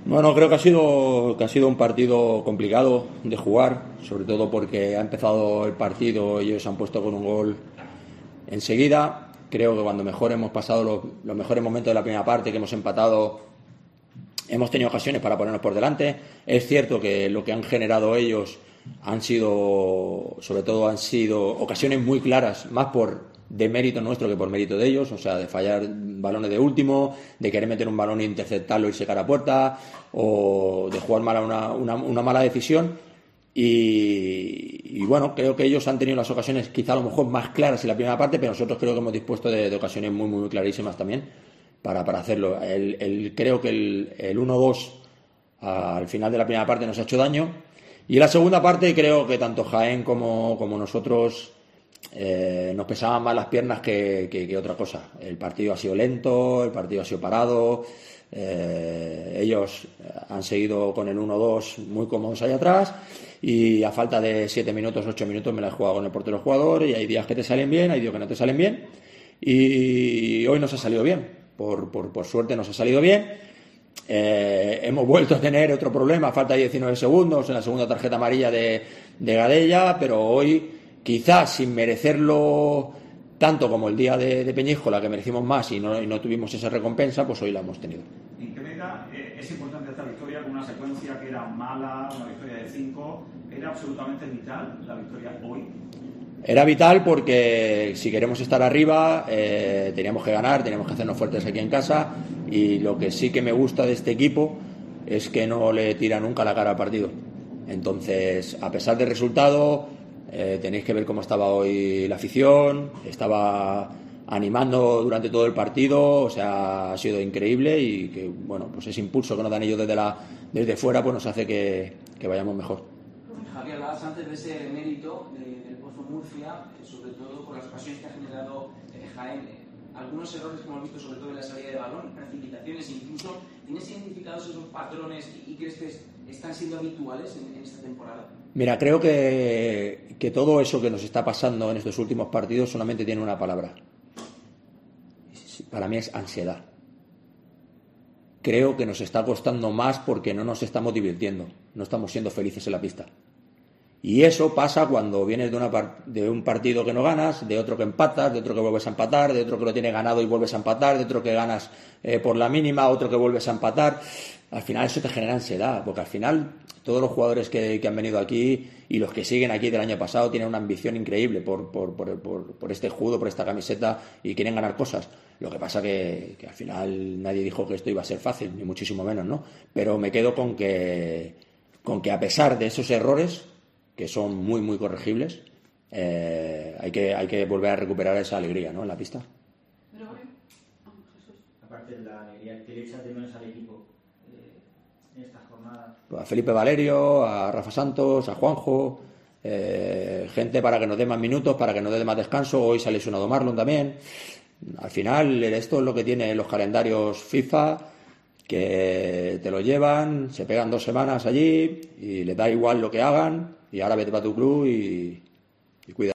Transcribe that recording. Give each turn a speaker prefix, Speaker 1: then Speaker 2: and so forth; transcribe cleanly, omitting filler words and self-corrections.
Speaker 1: Bueno, creo que ha sido un partido complicado de jugar, sobre todo porque ha empezado el partido y ellos se han puesto con un gol enseguida. Creo que cuando mejor hemos pasado los mejores momentos de la primera parte, que hemos empatado, hemos tenido ocasiones para ponernos por delante. Es cierto que lo que han generado ellos sobre todo han sido ocasiones muy claras, más por de mérito nuestro que por mérito de ellos, o sea, de fallar balones de último, de querer meter un balón e interceptarlo y secar a puerta, o de jugar mal una mala decisión. Y bueno, creo que ellos han tenido las ocasiones quizá a lo mejor más claras en la primera parte, pero nosotros creo que hemos dispuesto de ocasiones muy, muy clarísimas también para hacerlo. Creo que el 1-2 al final de la primera parte nos ha hecho daño. Y en la segunda parte creo que tanto Jaén como nosotros nos pesaban más las piernas que otra cosa. El partido ha sido lento, el partido ha sido parado. Ellos han seguido con el 1-2 muy cómodos ahí atrás y a falta de 7 minutos, 8 minutos me la he jugado con el portero jugador, y hay días que te salen bien, hay días que no te salen bien, y hoy nos ha salido bien, por suerte nos ha salido bien. Hemos vuelto a tener otro problema, falta 19 segundos en la segunda tarjeta amarilla de Gadella, pero hoy quizás sin merecerlo tanto como el día de Peñíscola, que merecimos más y no tuvimos esa recompensa, pues hoy la hemos tenido.
Speaker 2: ¿En qué medida es importante esta victoria con una secuencia que era mala, una victoria de 5? ¿Era absolutamente vital la victoria hoy?
Speaker 1: Era vital porque si queremos estar arriba teníamos que ganar, teníamos que hacernos fuertes aquí en casa, y lo que sí que me gusta de este equipo es que no le tira nunca la cara al partido. Entonces, a pesar del resultado, tenéis que ver cómo estaba hoy la afición, estaba animando durante todo el partido, o sea, ha sido increíble, y que bueno, pues ese impulso que nos dan ellos desde fuera pues nos hace que vayamos mejor.
Speaker 3: Javier, hablabas antes de ese mérito del Pozo Murcia, sobre todo por las ocasiones que ha generado Jaén. Algunos errores que hemos visto, sobre todo en la salida de balón, precipitaciones incluso. ¿Tienes identificados esos patrones y crees que están siendo habituales en esta temporada?
Speaker 1: Mira, creo que todo eso que nos está pasando en estos últimos partidos solamente tiene una palabra. Para mí es ansiedad. Creo que nos está costando más porque no nos estamos divirtiendo, no estamos siendo felices en la pista. Y eso pasa cuando vienes de un partido que no ganas, de otro que empatas, de otro que vuelves a empatar, de otro que lo tienes ganado y vuelves a empatar, de otro que ganas por la mínima, otro que vuelves a empatar. Al final eso te genera ansiedad, porque al final todos los jugadores que han venido aquí y los que siguen aquí del año pasado tienen una ambición increíble por este escudo, por esta camiseta, y quieren ganar cosas. Lo que pasa que al final nadie dijo que esto iba a ser fácil, ni muchísimo menos, ¿no? Pero me quedo con que a pesar de esos errores, que son muy, muy corregibles, hay que volver a recuperar esa alegría, ¿no?, en la pista.
Speaker 4: Aparte de la alegría, ¿qué le echas de menos al equipo en esta jornada?
Speaker 1: A Felipe Valerio, a Rafa Santos, a Juanjo, gente para que nos dé más minutos, para que nos dé más descanso. Hoy se ha lesionado Marlon también. Al final, esto es lo que tienen los calendarios FIFA, que te lo llevan, se pegan 2 semanas allí y les da igual lo que hagan, y ahora vete para tu club y cuida.